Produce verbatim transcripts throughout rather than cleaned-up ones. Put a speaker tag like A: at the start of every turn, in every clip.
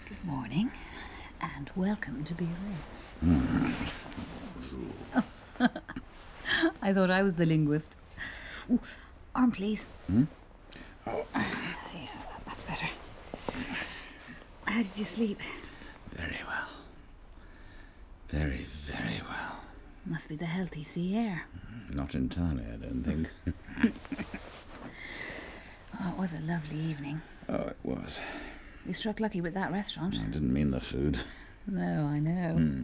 A: Good morning, and welcome to Biarritz. Oh. I thought I was the linguist. Ooh, arm, please.
B: Hmm? Oh.
A: Yeah, that's better. How did you sleep?
B: Very well. Very, very well.
A: Must be the healthy sea air.
B: Not entirely, I don't think.
A: Oh, it was a lovely evening.
B: Oh, it was.
A: We struck lucky with that restaurant.
B: I didn't mean the food.
A: No, I know.
B: Hmm.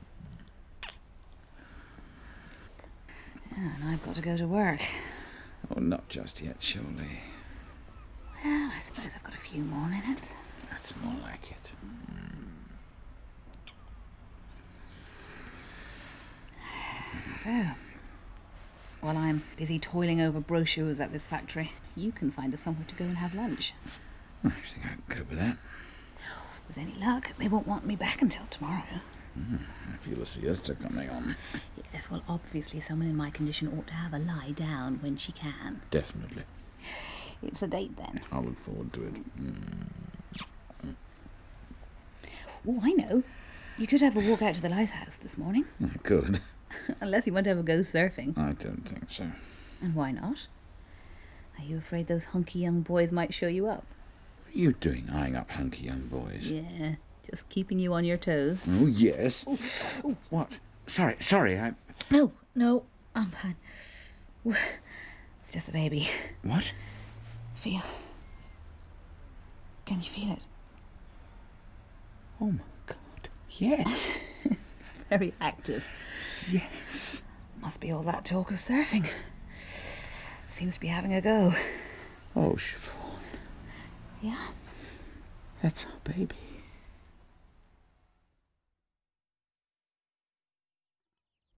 A: Yeah, and I've got to go to work.
B: Oh, not just yet, surely.
A: Well, I suppose I've got a few more minutes.
B: That's more like it.
A: So, while I'm busy toiling over brochures at this factory, you can find us somewhere to go and have lunch.
B: I think I can cope with that.
A: With any luck, they won't want me back until tomorrow.
B: Mm, I feel a siesta coming on.
A: Yes, well, obviously someone in my condition ought to have a lie down when she can.
B: Definitely.
A: It's a date, then.
B: I'll look forward to it. Mm.
A: Oh, I know. You could have a walk out to the lighthouse this morning.
B: I could.
A: Unless you want to have a go surfing.
B: I don't think so.
A: And why not? Are you afraid those hunky young boys might show you up?
B: What are you doing, eyeing up hunky young boys?
A: Yeah, just keeping you on your toes.
B: Oh, yes.
A: Ooh, ooh.
B: What? Sorry, sorry, I...
A: No, no, I'm fine. It's just a baby.
B: What?
A: Feel. Can you feel it?
B: Oh, my God. Yes.
A: It's very active.
B: Yes.
A: Must be all that talk of surfing. Seems to be having a go.
B: Oh, Siobhan.
A: Yeah.
B: That's our baby.